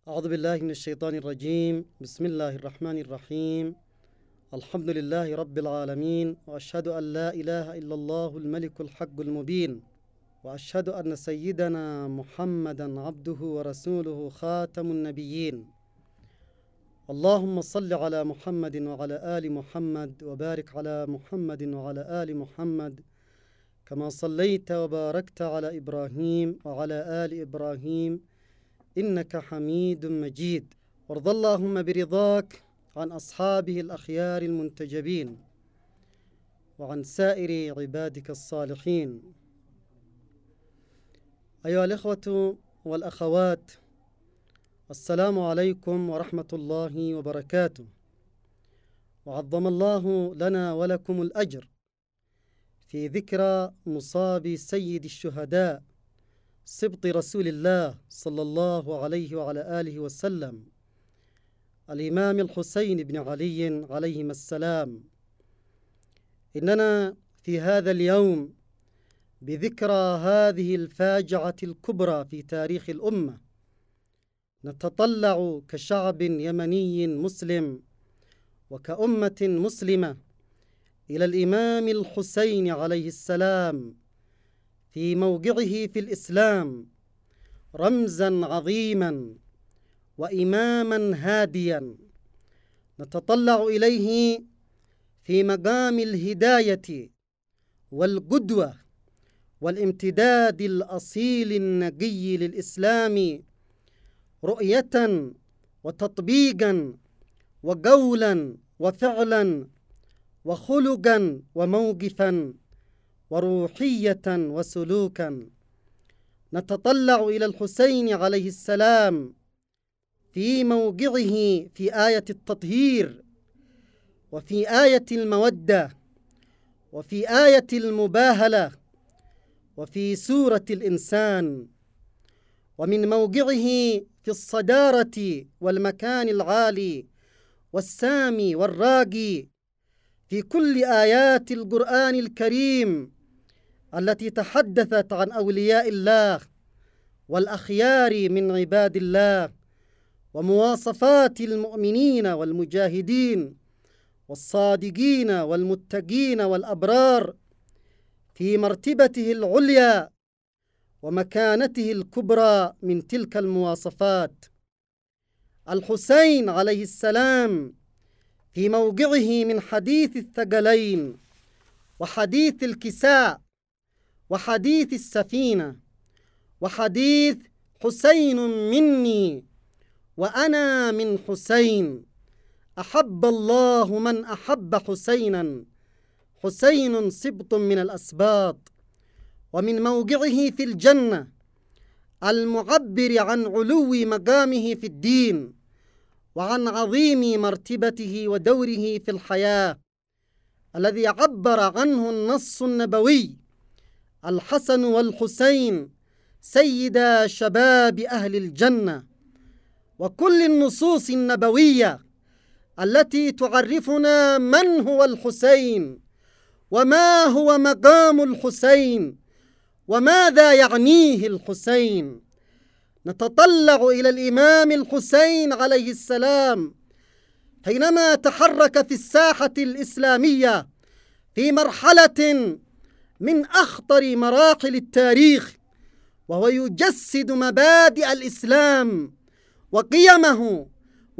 أعوذ بالله من الشيطان الرجيم. بسم الله الرحمن الرحيم. الحمد لله رب العالمين، وأشهد أن لا إله إلا الله الملك الحق المبين، وأشهد أن سيدنا محمدا عبده ورسوله خاتم النبيين. اللهم صل على محمد وعلى آل محمد، وبارك على محمد وعلى آل محمد كما صليت وباركت على إبراهيم وعلى آل إبراهيم إنك حميد مجيد. وارض اللهم برضاك عن أصحابه الأخيار المنتجبين وعن سائر عبادك الصالحين. أيها الإخوة والأخوات، السلام عليكم ورحمة الله وبركاته، وعظم الله لنا ولكم الأجر في ذكرى مصاب سيد الشهداء سبط رسول الله صلى الله عليه وعلى آله وسلم، الإمام الحسين بن علي عليهما السلام. إننا في هذا اليوم بذكرى هذه الفاجعة الكبرى في تاريخ الأمة نتطلع كشعب يمني مسلم وكأمة مسلمة إلى الإمام الحسين عليه السلام في موقعه في الإسلام، رمزاً عظيماً وإماماً هادياً نتطلع إليه في مقام الهداية والقدوة والامتداد الأصيل النقي للإسلام، رؤية وتطبيقاً وقولاً وفعلاً وخلقاً وموقفاً وروحية وسلوكا. نتطلع إلى الحسين عليه السلام في موقعه في آية التطهير، وفي آية المودة، وفي آية المباهلة، وفي سورة الإنسان، ومن موقعه في الصدارة والمكان العالي والسامي والراقي في كل آيات القرآن الكريم التي تحدثت عن أولياء الله والأخيار من عباد الله، ومواصفات المؤمنين والمجاهدين والصادقين والمتقين والأبرار في مرتبته العليا ومكانته الكبرى من تلك المواصفات. الحسين عليه السلام في موقعه من حديث الثقلين وحديث الكساء وحديث السفينة وحديث حسين مني وأنا من حسين، أحب الله من أحب حسينا، حسين سبط من الأسباط. ومن موقعه في الجنة المعبر عن علو مقامه في الدين وعن عظيم مرتبته ودوره في الحياة الذي عبر عنه النص النبوي: الحسن والحسين سيدا شباب أهل الجنة. وكل النصوص النبوية التي تعرفنا من هو الحسين وما هو مقام الحسين وماذا يعنيه الحسين. نتطلع إلى الإمام الحسين عليه السلام حينما تحرك في الساحة الإسلامية في مرحلة من أخطر مراحل التاريخ، وهو يجسد مبادئ الإسلام وقيمه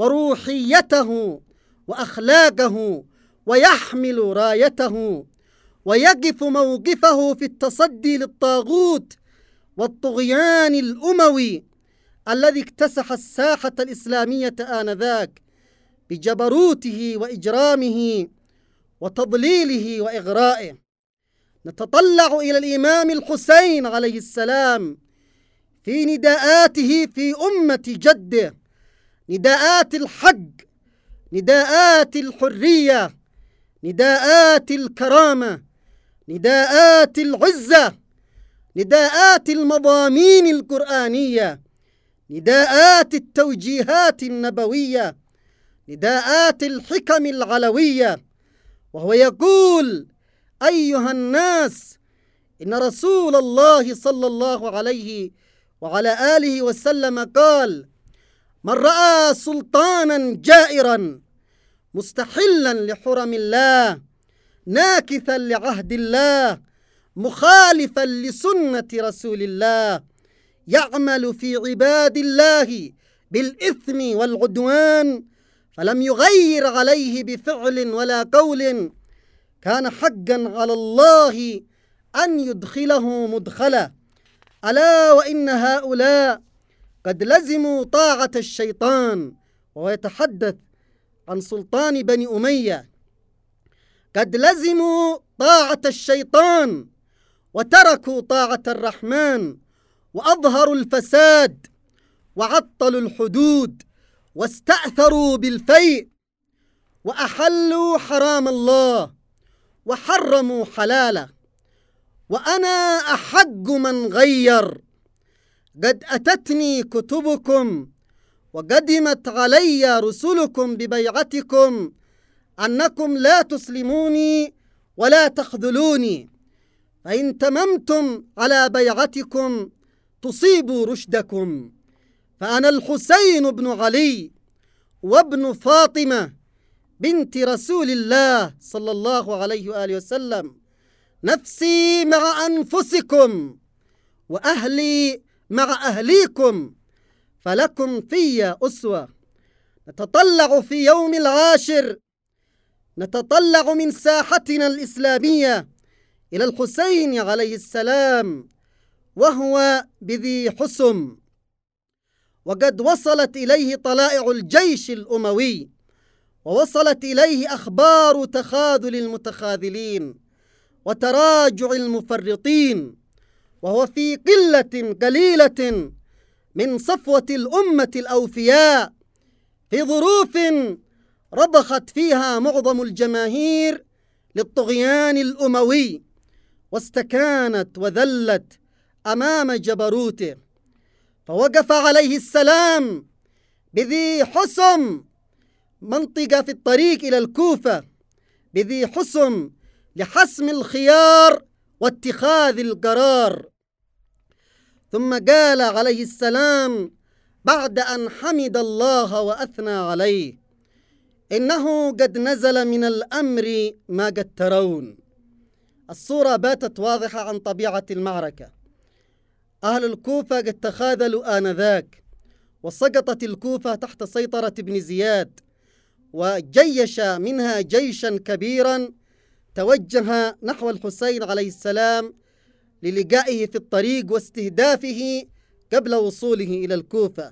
وروحيته وأخلاقه، ويحمل رايته ويقف موقفه في التصدي للطاغوت والطغيان الأموي الذي اكتسح الساحة الإسلامية آنذاك بجبروته وإجرامه وتضليله وإغرائه. نتطلع إلى الإمام الحسين عليه السلام في نداءاته في أمة جده، نداءات الحق، نداءات الحرية، نداءات الكرامة، نداءات العزة، نداءات المضامين القرآنية، نداءات التوجيهات النبوية، نداءات الحكم العلوية. وهو يقول: أيها الناس، إن رسول الله صلى الله عليه وعلى آله وسلم قال: من رأى سلطانا جائرا مستحلا لحرم الله ناكثا لعهد الله مخالفا لسنة رسول الله يعمل في عباد الله بالإثم والعدوان فلم يغير عليه بفعل ولا قول كان حقا على الله أن يدخله مدخلا. ألا وإن هؤلاء قد لزموا طاعة الشيطان، وهو يتحدث عن سلطان بني أمية. قد لزموا طاعة الشيطان وتركوا طاعة الرحمن، وأظهروا الفساد وعطلوا الحدود واستأثروا بالفيء، وأحلوا حرام الله وحرموا حلاله. وأنا أحق من غير. قد أتتني كتبكم وقدمت علي رسلكم ببيعتكم أنكم لا تسلموني ولا تخذلوني، فإن تممتم على بيعتكم تصيبوا رشدكم. فأنا الحسين بن علي وابن فاطمة بنت رسول الله صلى الله عليه وآله وسلم، نفسي مع أنفسكم وأهلي مع أهليكم، فلكم في أسوة. نتطلع في يوم العاشر، نتطلع من ساحتنا الإسلامية إلى الحسين عليه السلام وهو بذي حسم، وقد وصلت إليه طلائع الجيش الأموي، ووصلت إليه أخبار تخاذل المتخاذلين وتراجع المفرطين، وهو في قلة قليلة من صفوة الأمة الأوفياء، في ظروف رضخت فيها معظم الجماهير للطغيان الأموي، واستكانت وذلت أمام جبروته. فوقف عليه السلام بذي حسم، منطقة في الطريق إلى الكوفة، بذي حسم لحسم الخيار واتخاذ القرار. ثم قال عليه السلام بعد أن حمد الله وأثنى عليه: إنه قد نزل من الأمر ما قد ترون. الصورة باتت واضحة عن طبيعة المعركة. أهل الكوفة قد تخاذلوا آنذاك، وسقطت الكوفة تحت سيطرة ابن زياد، وجيش منها جيشا كبيرا توجه نحو الحسين عليه السلام للقائه في الطريق واستهدافه قبل وصوله إلى الكوفة.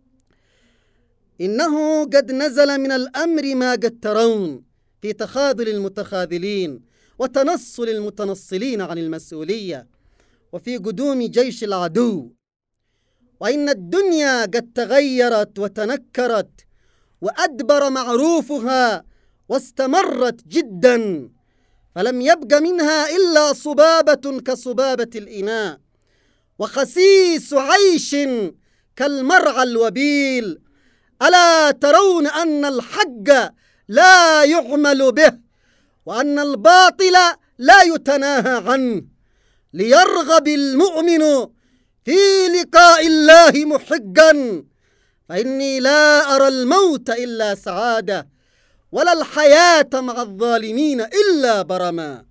إنه قد نزل من الأمر ما قد ترون، في تخاذل المتخاذلين وتنصل المتنصلين عن المسؤولية، وفي قدوم جيش العدو. وإن الدنيا قد تغيرت وتنكرت وأدبر معروفها واستمرت جدا، فلم يبق منها إلا صبابة كصبابة الإناء، وخسيس عيش كالمرعى الوبيل. ألا ترون أن الحق لا يعمل به، وأن الباطل لا يتناهى عنه، ليرغب المؤمن في لقاء الله محقا، فإني لا أرى الموت إلا سعادة، ولا الحياة مع الظالمين إلا برما.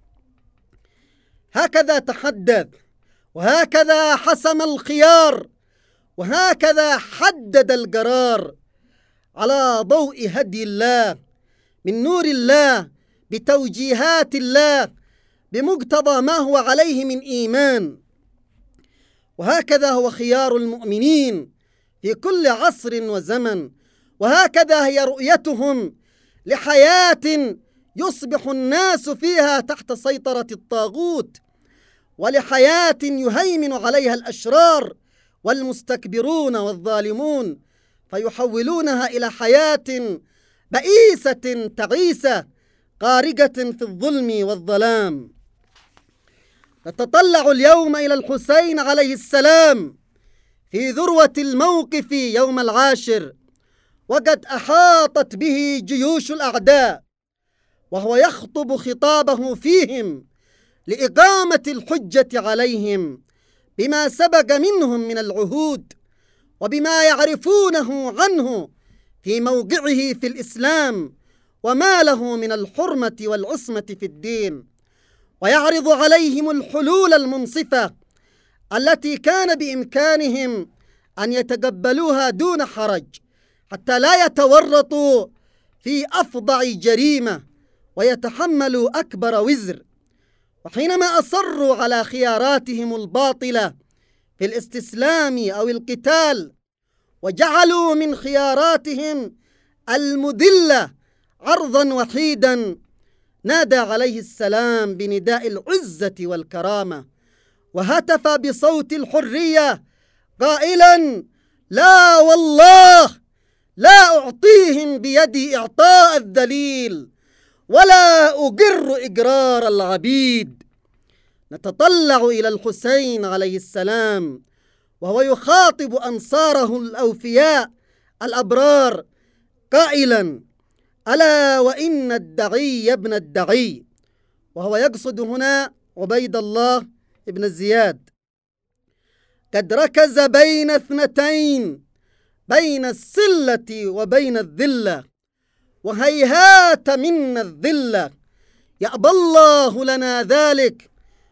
هكذا تحدث، وهكذا حسم الخيار، وهكذا حدد القرار، على ضوء هدي الله، من نور الله، بتوجيهات الله، بمقتضى ما هو عليه من إيمان. وهكذا هو خيار المؤمنين في كل عصر وزمن، وهكذا هي رؤيتهم لحياة يصبح الناس فيها تحت سيطرة الطاغوت، ولحياة يهيمن عليها الأشرار والمستكبرون والظالمون، فيحولونها إلى حياة بئيسة تعيسة غارقة في الظلم والظلام. نتطلع اليوم إلى الحسين عليه السلام في ذروة الموقف يوم العاشر، وقد أحاطت به جيوش الأعداء، وهو يخطب خطابه فيهم لإقامة الحجة عليهم بما سبق منهم من العهود، وبما يعرفونه عنه في موقعه في الإسلام وما له من الحرمة والعصمة في الدين، ويعرض عليهم الحلول المنصفة التي كان بإمكانهم أن يتقبلوها دون حرج، حتى لا يتورطوا في أفظع جريمة ويتحملوا أكبر وزر. وحينما أصروا على خياراتهم الباطلة في الاستسلام أو القتال، وجعلوا من خياراتهم المذلة عرضا وحيدا، نادى عليه السلام بنداء العزة والكرامة، وهتف بصوت الحرية قائلا: لا والله لا أعطيهم بيدي إعطاء الذليل ولا أقر إقرار العبيد. نتطلع إلى الحسين عليه السلام وهو يخاطب أنصاره الأوفياء الأبرار قائلا: ألا وإن الدعي ابن الدعي، وهو يقصد هنا عبيد الله ابن زياد، قد ركز بين اثنتين، بين السلة وبين الذلة، وهيهات منا الذلة، يأبى الله لنا ذلك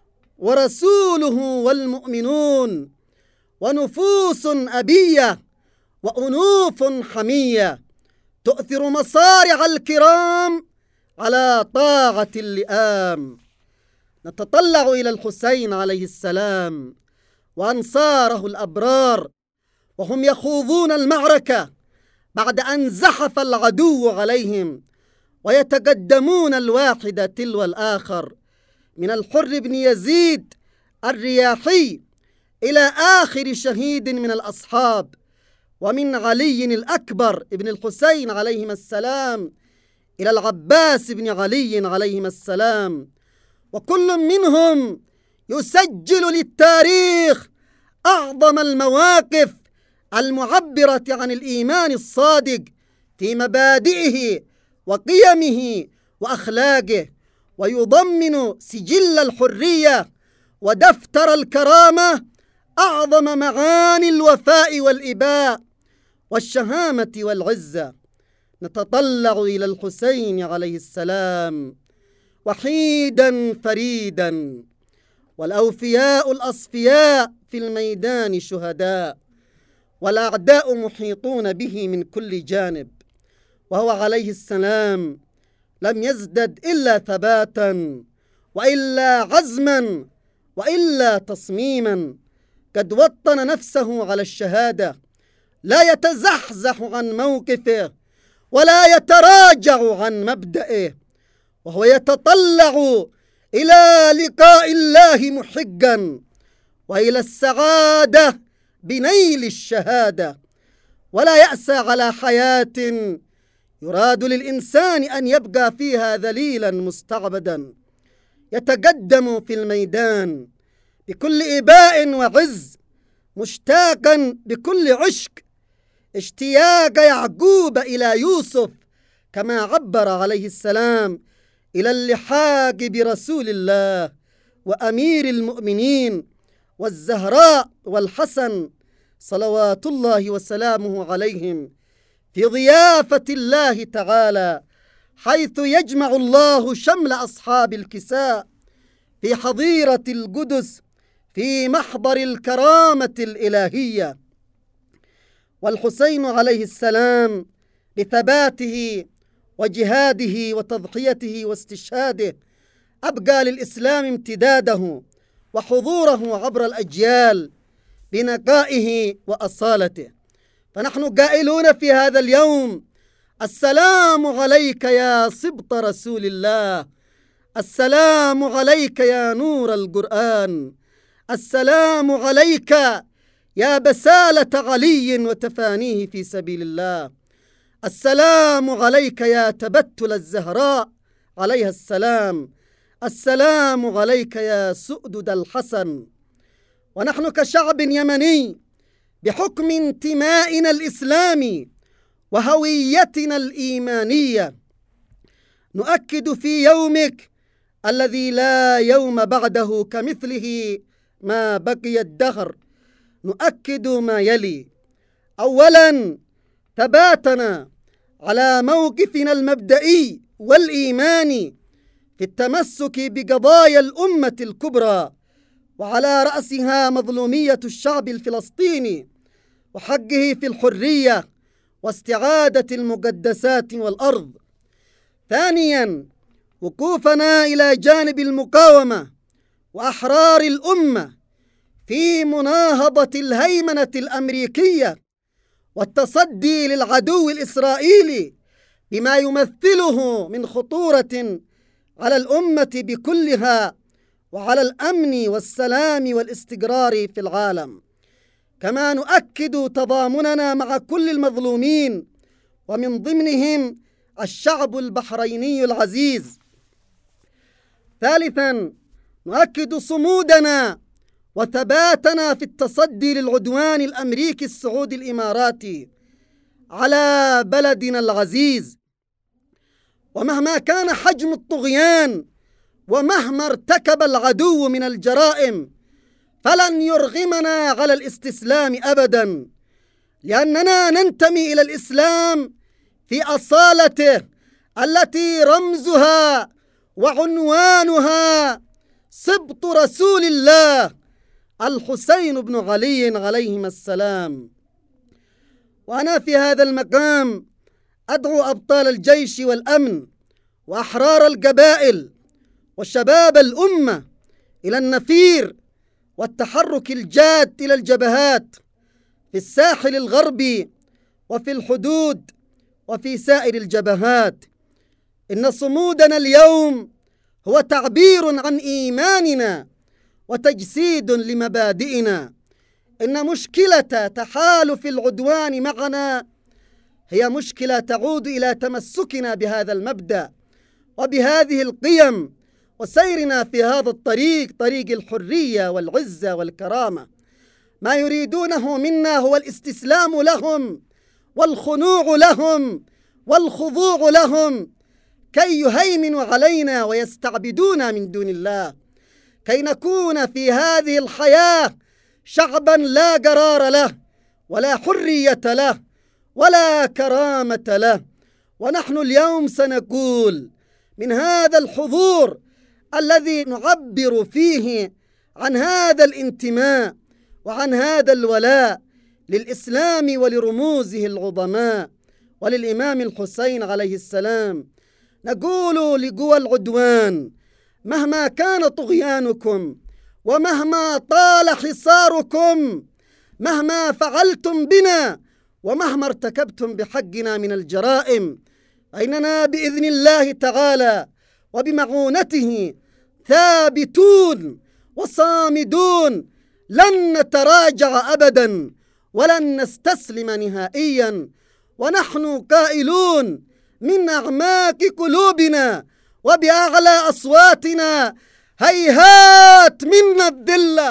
ورسوله والمؤمنون، ونفوس أبية وأنوف حمية تؤثر مصارع الكرام على طاعة اللئام. نتطلع إلى الحسين عليه السلام وأنصاره الأبرار وهم يخوضون المعركة بعد أن زحف العدو عليهم، ويتقدمون الواحد تلو الآخر، من الحر بن يزيد الرياحي إلى آخر شهيد من الأصحاب، ومن علي الأكبر ابن الحسين عليهما السلام إلى العباس بن علي عليهما السلام، وكل منهم يسجل للتاريخ أعظم المواقف المعبرة عن الإيمان الصادق في مبادئه وقيمه وأخلاقه، ويضمن سجل الحرية ودفتر الكرامة أعظم معاني الوفاء والإباء والشهامة والعزة. نتطلع إلى الحسين عليه السلام وحيدا فريدا، والأوفياء الأصفياء في الميدان شهداء، والأعداء محيطون به من كل جانب، وهو عليه السلام لم يزدد إلا ثباتا وإلا عزما وإلا تصميما، قد وطن نفسه على الشهادة، لا يتزحزح عن موقفه ولا يتراجع عن مبدئه، وهو يتطلع إلى لقاء الله محقا وإلى السعادة بنيل الشهادة، ولا يأسى على حياة يراد للإنسان أن يبقى فيها ذليلا مستعبدا، يتقدم في الميدان بكل إباء وعز، مشتاقا بكل عشق، اشتياق يعقوب إلى يوسف، كما عبر عليه السلام إلى اللحاق برسول الله وأمير المؤمنين والزهراء والحسن صلوات الله وسلامه عليهم في ضيافة الله تعالى، حيث يجمع الله شمل أصحاب الكساء في حظيرة القدس في محضر الكرامة الإلهية. والحسين عليه السلام بثباته وجهاده وتضحيته واستشهاده أبقى للإسلام امتداده وحضوره عبر الأجيال بنقائه وأصالته. فنحن قائلون في هذا اليوم: السلام عليك يا سبط رسول الله، السلام عليك يا نور القرآن، السلام عليك يا بسالة علي وتفانيه في سبيل الله، السلام عليك يا تبتل الزهراء عليها السلام، السلام عليك يا سؤدد الحسن. ونحن كشعب يمني بحكم انتمائنا الإسلامي وهويتنا الإيمانية نؤكد في يومك الذي لا يوم بعده كمثله ما بقي الدهر، نؤكد ما يلي: أولاً ثباتنا على موقفنا المبدئي والإيماني في التمسك بقضايا الأمة الكبرى، وعلى رأسها مظلومية الشعب الفلسطيني وحقه في الحرية واستعادة المقدسات والأرض. ثانياً وقوفنا إلى جانب المقاومة وأحرار الأمة في مناهضة الهيمنة الأمريكية والتصدي للعدو الإسرائيلي بما يمثله من خطورة على الأمة بكلها وعلى الأمن والسلام والاستقرار في العالم. كما نؤكد تضامننا مع كل المظلومين ومن ضمنهم الشعب البحريني العزيز. ثالثاً نؤكد صمودنا وثباتنا في التصدي للعدوان الأمريكي السعودي الإماراتي على بلدنا العزيز. ومهما كان حجم الطغيان ومهما ارتكب العدو من الجرائم فلن يرغمنا على الاستسلام أبداً، لأننا ننتمي إلى الإسلام في أصالته التي رمزها وعنوانها سبط رسول الله الحسين بن علي عليهما السلام. وأنا في هذا المقام أدعو أبطال الجيش والأمن وأحرار القبائل وشباب الأمة إلى النفير والتحرك الجاد إلى الجبهات في الساحل الغربي وفي الحدود وفي سائر الجبهات. إن صمودنا اليوم هو تعبير عن إيماننا وتجسيد لمبادئنا. إن مشكلة تحالف العدوان معنا هي مشكلة تعود إلى تمسكنا بهذا المبدأ وبهذه القيم وسيرنا في هذا الطريق، طريق الحرية والعزة والكرامة. ما يريدونه منا هو الاستسلام لهم والخنوع لهم والخضوع لهم كي يهيمنوا علينا ويستعبدونا من دون الله، كي نكون في هذه الحياة شعباً لا قرار له ولا حرية له ولا كرامة له. ونحن اليوم سنقول من هذا الحضور الذي نعبر فيه عن هذا الانتماء وعن هذا الولاء للإسلام ولرموزه العظماء وللإمام الحسين عليه السلام، نقول لقوى العدوان: مهما كان طغيانكم ومهما طال حصاركم، مهما فعلتم بنا ومهما ارتكبتم بحقنا من الجرائم، فإننا بإذن الله تعالى وبمعونته ثابتون وصامدون، لن نتراجع أبدا ولن نستسلم نهائيا. ونحن قائلون من أعماق قلوبنا وبأعلى أصواتنا: هيهات منا الذلة.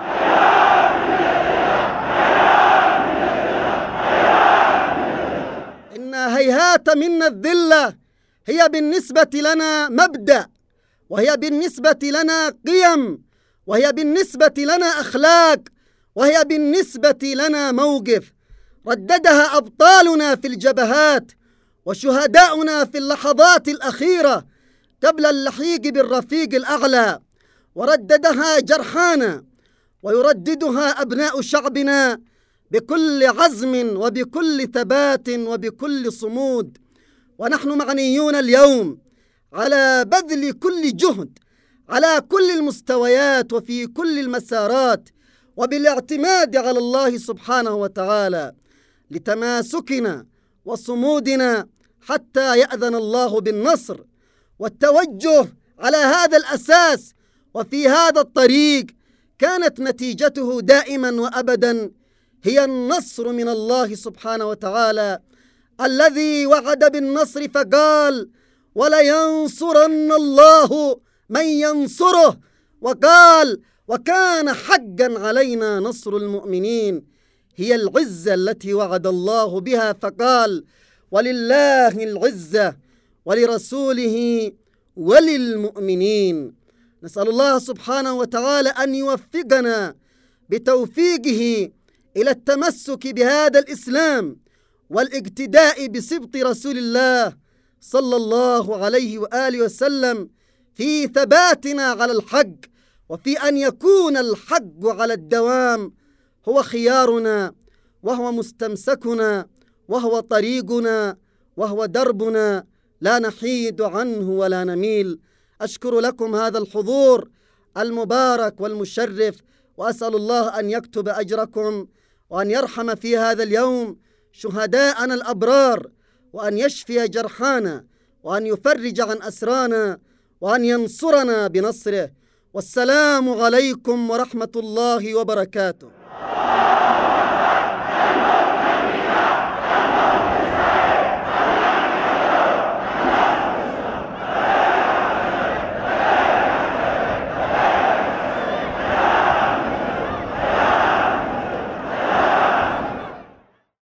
إن هيهات منا الذلة هي بالنسبة لنا مبدأ، وهي بالنسبة لنا قيم، وهي بالنسبة لنا أخلاق، وهي بالنسبة لنا موقف رددها أبطالنا في الجبهات وشهداؤنا في اللحظات الأخيرة قبل اللحيق بالرفيق الأعلى، ورددها جرحانا ويرددها أبناء شعبنا بكل عزم وبكل ثبات وبكل صمود. ونحن معنيون اليوم على بذل كل جهد على كل المستويات وفي كل المسارات وبالاعتماد على الله سبحانه وتعالى لتماسكنا وصمودنا حتى يأذن الله بالنصر. والتوجه على هذا الأساس وفي هذا الطريق كانت نتيجته دائما وأبدا هي النصر من الله سبحانه وتعالى، الذي وعد بالنصر فقال: ولينصرن الله من ينصره، وقال: وكان حقا علينا نصر المؤمنين. هي العزة التي وعد الله بها فقال: ولله العزة ولرسوله وللمؤمنين. نسأل الله سبحانه وتعالى أن يوفقنا بتوفيقه إلى التمسك بهذا الإسلام والاقتداء بسبط رسول الله صلى الله عليه وآله وسلم في ثباتنا على الحق، وفي أن يكون الحق على الدوام هو خيارنا، وهو مستمسكنا، وهو طريقنا، وهو دربنا، لا نحيد عنه ولا نميل. أشكر لكم هذا الحضور المبارك والمشرف، وأسأل الله أن يكتب أجركم، وأن يرحم في هذا اليوم شهداءنا الأبرار، وأن يشفي جرحانا، وأن يفرج عن أسرانا، وأن ينصرنا بنصره. والسلام عليكم ورحمة الله وبركاته.